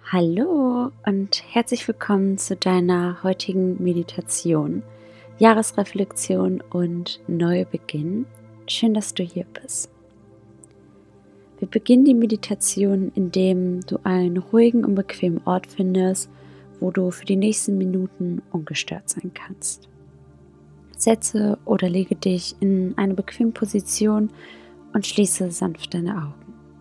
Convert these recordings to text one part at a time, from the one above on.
Hallo und herzlich willkommen zu deiner heutigen Meditation, Jahresreflexion und Neubeginn. Schön, dass du hier bist. Wir beginnen die Meditation, indem du einen ruhigen und bequemen Ort findest, wo du für die nächsten Minuten ungestört sein kannst. Setze oder lege dich in eine bequeme Position und schließe sanft deine Augen.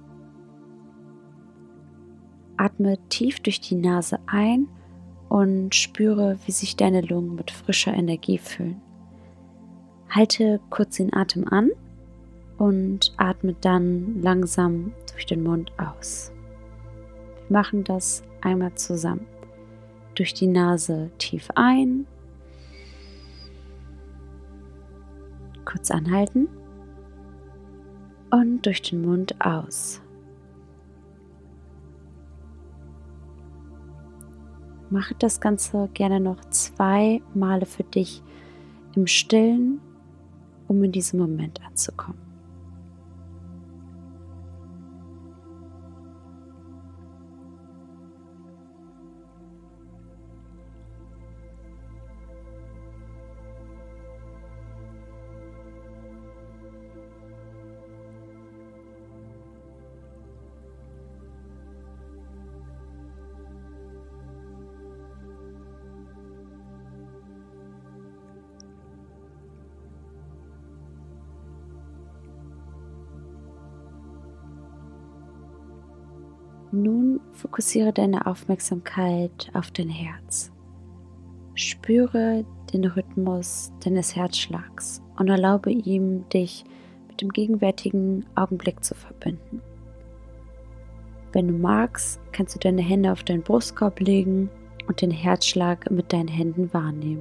Atme tief durch die Nase ein und spüre, wie sich deine Lungen mit frischer Energie füllen. Halte kurz den Atem an und atme dann langsam durch den Mund aus. Wir machen das einmal zusammen. Durch die Nase tief ein, kurz anhalten und durch den Mund aus. Mache das Ganze gerne noch 2 Male für dich im Stillen, um in diesem Moment anzukommen. Nun fokussiere deine Aufmerksamkeit auf dein Herz. Spüre den Rhythmus deines Herzschlags und erlaube ihm, dich mit dem gegenwärtigen Augenblick zu verbinden. Wenn du magst, kannst du deine Hände auf deinen Brustkorb legen und den Herzschlag mit deinen Händen wahrnehmen.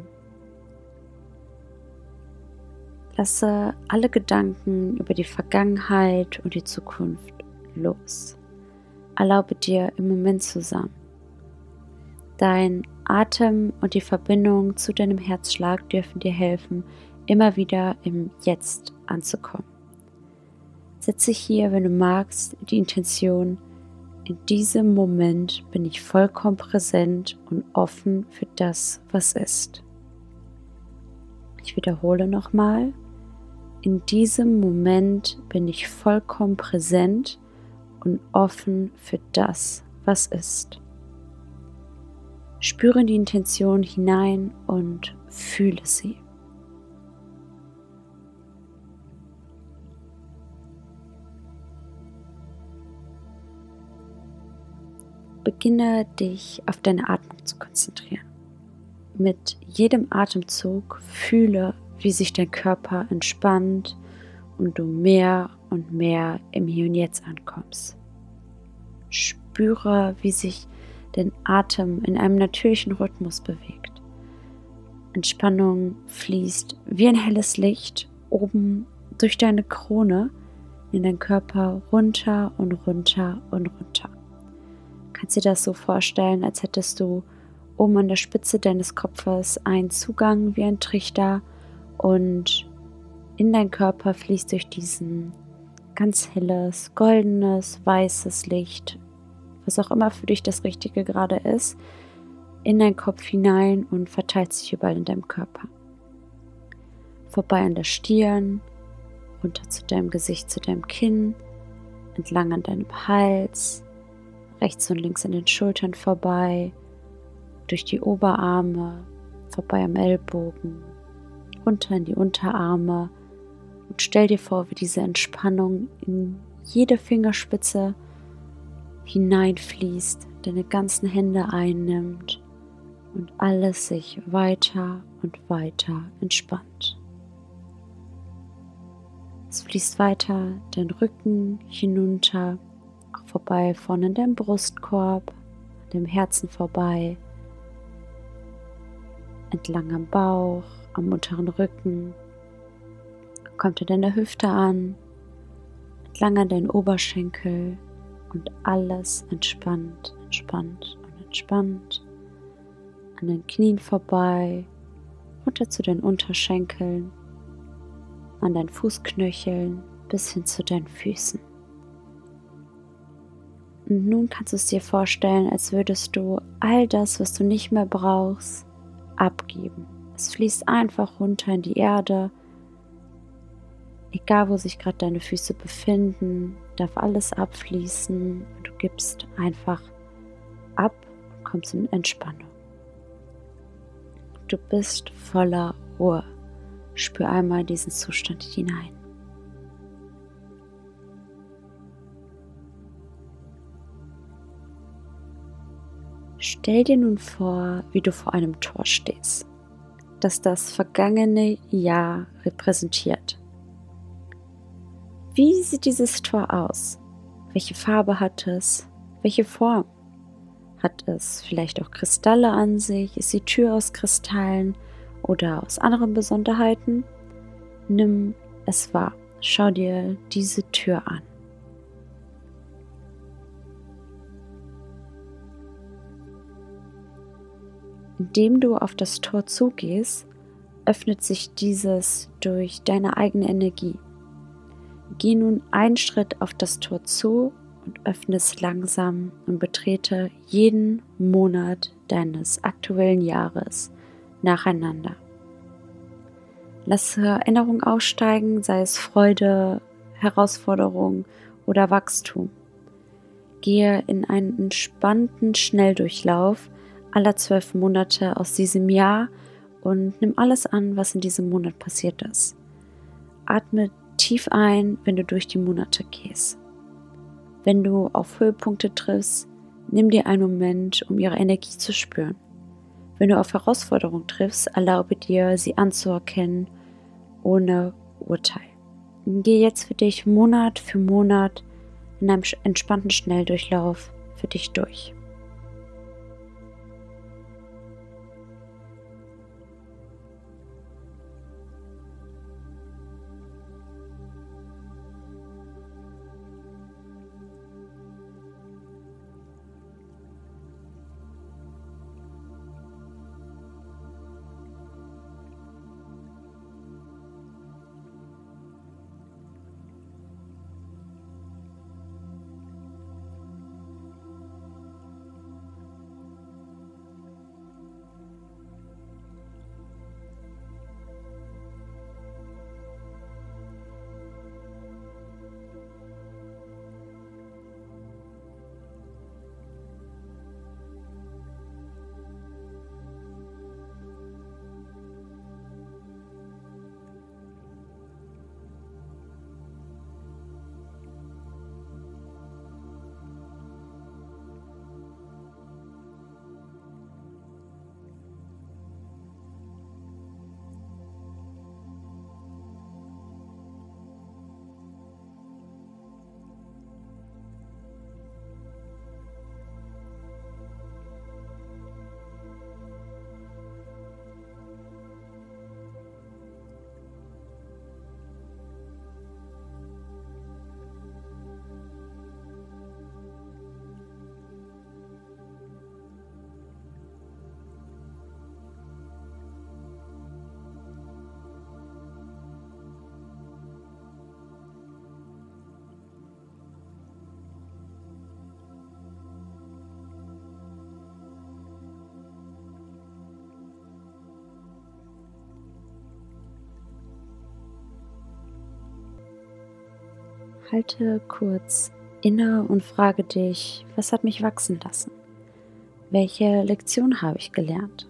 Lasse alle Gedanken über die Vergangenheit und die Zukunft los. Erlaube dir, im Moment zu sein. Dein Atem und die Verbindung zu deinem Herzschlag dürfen dir helfen, immer wieder im Jetzt anzukommen. Setze hier, wenn du magst, die Intention: In diesem Moment bin ich vollkommen präsent und offen für das, was ist. Ich wiederhole nochmal: In diesem Moment bin ich vollkommen präsent und offen für das, was ist. Spüre in die Intention hinein und fühle sie. Beginne dich auf deine Atmung zu konzentrieren. Mit jedem Atemzug fühle, wie sich dein Körper entspannt und du mehr und mehr im Hier und Jetzt ankommst. Spüre, wie sich dein Atem in einem natürlichen Rhythmus bewegt. Entspannung fließt wie ein helles Licht oben durch deine Krone in deinen Körper runter und runter und runter. Kannst dir das so vorstellen, als hättest du oben an der Spitze deines Kopfes einen Zugang wie ein Trichter und in deinen Körper fließt durch diesen ganz helles, goldenes, weißes Licht, was auch immer für dich das Richtige gerade ist, in deinen Kopf hinein und verteilt sich überall in deinem Körper. Vorbei an der Stirn, runter zu deinem Gesicht, zu deinem Kinn, entlang an deinem Hals, rechts und links an den Schultern vorbei, durch die Oberarme, vorbei am Ellbogen, runter in die Unterarme und stell dir vor, wie diese Entspannung in jede Fingerspitze hineinfließt, deine ganzen Hände einnimmt und alles sich weiter und weiter entspannt. Es fließt weiter den Rücken hinunter, auch vorbei vorne in deinem Brustkorb, an dem Herzen vorbei, entlang am Bauch, am unteren Rücken, kommt an deiner Hüfte an, entlang an deinen Oberschenkel und alles entspannt, entspannt und entspannt. An den Knien vorbei, runter zu den Unterschenkeln, an deinen Fußknöcheln bis hin zu deinen Füßen. Und nun kannst du es dir vorstellen, als würdest du all das, was du nicht mehr brauchst, abgeben. Es fließt einfach runter in die Erde. Egal, wo sich gerade deine Füße befinden, darf alles abfließen. Und du gibst einfach ab und kommst in Entspannung. Du bist voller Ruhe. Spür einmal in diesen Zustand hinein. Stell dir nun vor, wie du vor einem Tor stehst, das das vergangene Jahr repräsentiert. Wie sieht dieses Tor aus? Welche Farbe hat es? Welche Form? Hat es vielleicht auch Kristalle an sich? Ist die Tür aus Kristallen oder aus anderen Besonderheiten? Nimm es wahr. Schau dir diese Tür an. Indem du auf das Tor zugehst, öffnet sich dieses durch deine eigene Energie. Geh nun einen Schritt auf das Tor zu und öffne es langsam und betrete jeden Monat deines aktuellen Jahres nacheinander. Lasse Erinnerung aussteigen, sei es Freude, Herausforderung oder Wachstum. Gehe in einen entspannten Schnelldurchlauf aller 12 Monate aus diesem Jahr und nimm alles an, was in diesem Monat passiert ist. Atme tief ein, wenn du durch die Monate gehst. Wenn du auf Höhepunkte triffst, nimm dir einen Moment, um ihre Energie zu spüren. Wenn du auf Herausforderungen triffst, erlaube dir, sie anzuerkennen, ohne Urteil. Geh jetzt für dich Monat für Monat in einem entspannten Schnelldurchlauf für dich durch. Halte kurz inne und frage dich, was hat mich wachsen lassen? Welche Lektion habe ich gelernt?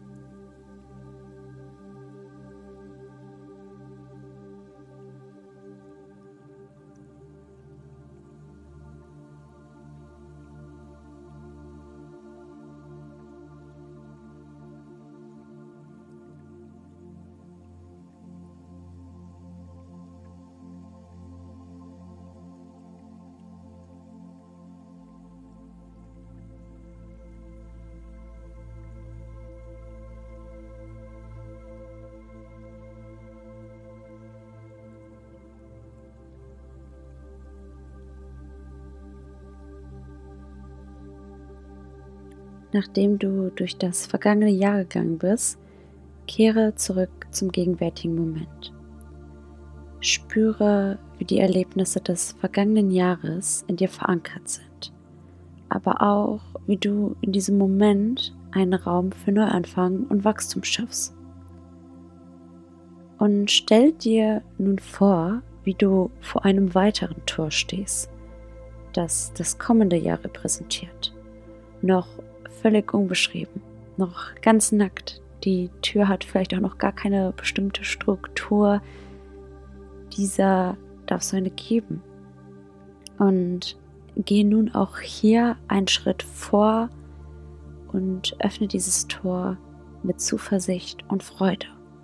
Nachdem du durch das vergangene Jahr gegangen bist, kehre zurück zum gegenwärtigen Moment. Spüre, wie die Erlebnisse des vergangenen Jahres in dir verankert sind. aber auch, wie du in diesem Moment einen Raum für Neuanfang und Wachstum schaffst. Und stell dir nun vor, wie du vor einem weiteren Tor stehst, das das kommende Jahr repräsentiert. Noch völlig unbeschrieben, noch ganz nackt. Die Tür hat vielleicht auch noch gar keine bestimmte Struktur. Dieser darf so eine geben. Und geh nun auch hier einen Schritt vor und öffne dieses Tor mit Zuversicht und Freude.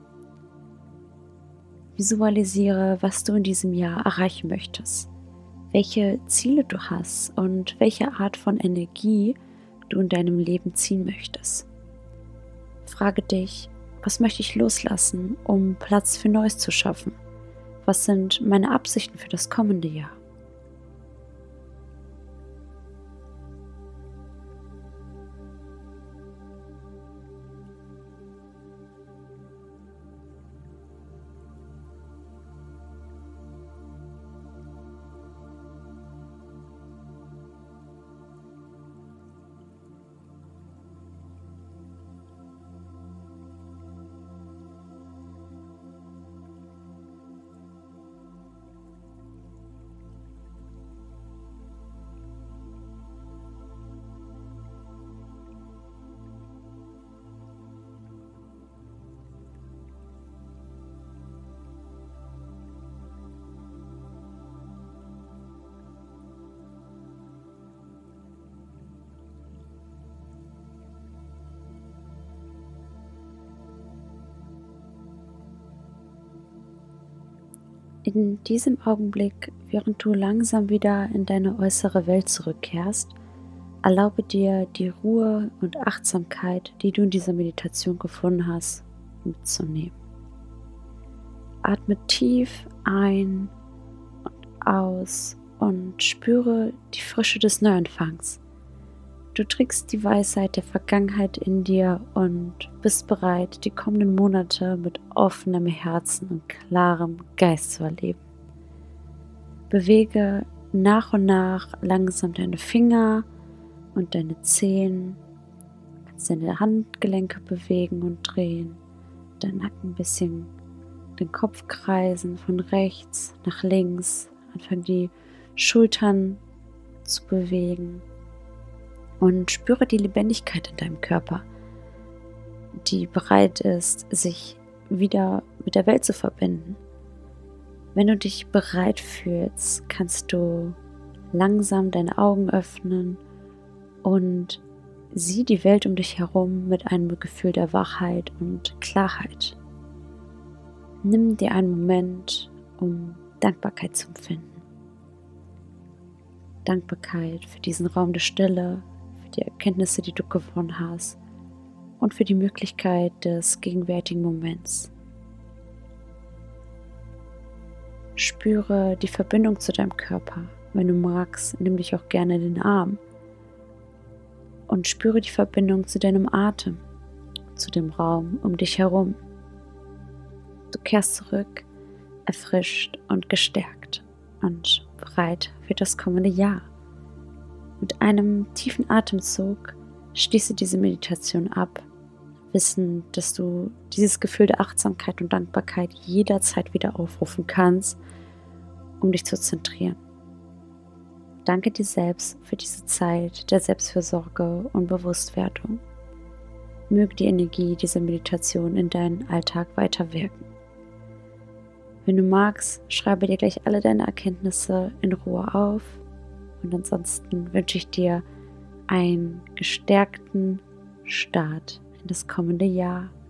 Visualisiere, was du in diesem Jahr erreichen möchtest, welche Ziele du hast und welche Art von Energie du in deinem Leben ziehen möchtest. Frage dich, was möchte ich loslassen, um Platz für Neues zu schaffen? Was sind meine Absichten für das kommende Jahr? In diesem Augenblick, während du langsam wieder in deine äußere Welt zurückkehrst, erlaube dir die Ruhe und Achtsamkeit, die du in dieser Meditation gefunden hast, mitzunehmen. Atme tief ein und aus und spüre die Frische des Neuanfangs. Du trägst die Weisheit der Vergangenheit in dir und bist bereit, die kommenden Monate mit offenem Herzen und klarem Geist zu erleben. Bewege nach und nach langsam deine Finger und deine Zehen. Du kannst deine Handgelenke bewegen und drehen, deinen Nacken ein bisschen, den Kopf kreisen von rechts nach links. Anfangen die Schultern zu bewegen. Und spüre die Lebendigkeit in deinem Körper, die bereit ist, sich wieder mit der Welt zu verbinden. Wenn du dich bereit fühlst, kannst du langsam deine Augen öffnen und sieh die Welt um dich herum mit einem Gefühl der Wachheit und Klarheit. Nimm dir einen Moment, um Dankbarkeit zu empfinden. Dankbarkeit für diesen Raum der Stille, die Erkenntnisse, die du gewonnen hast und für die Möglichkeit des gegenwärtigen Moments. Spüre die Verbindung zu deinem Körper. Wenn du magst, nimm dich auch gerne in den Arm und spüre die Verbindung zu deinem Atem, zu dem Raum um dich herum. Du kehrst zurück, erfrischt und gestärkt und bereit für das kommende Jahr. Mit einem tiefen Atemzug schließe diese Meditation ab, wissen, dass du dieses Gefühl der Achtsamkeit und Dankbarkeit jederzeit wieder aufrufen kannst, um dich zu zentrieren. Danke dir selbst für diese Zeit der Selbstfürsorge und Bewusstwerdung. Möge die Energie dieser Meditation in deinen Alltag weiterwirken. Wenn du magst, schreibe dir gleich alle deine Erkenntnisse in Ruhe auf. Und ansonsten wünsche ich dir einen gestärkten Start in das kommende Jahr.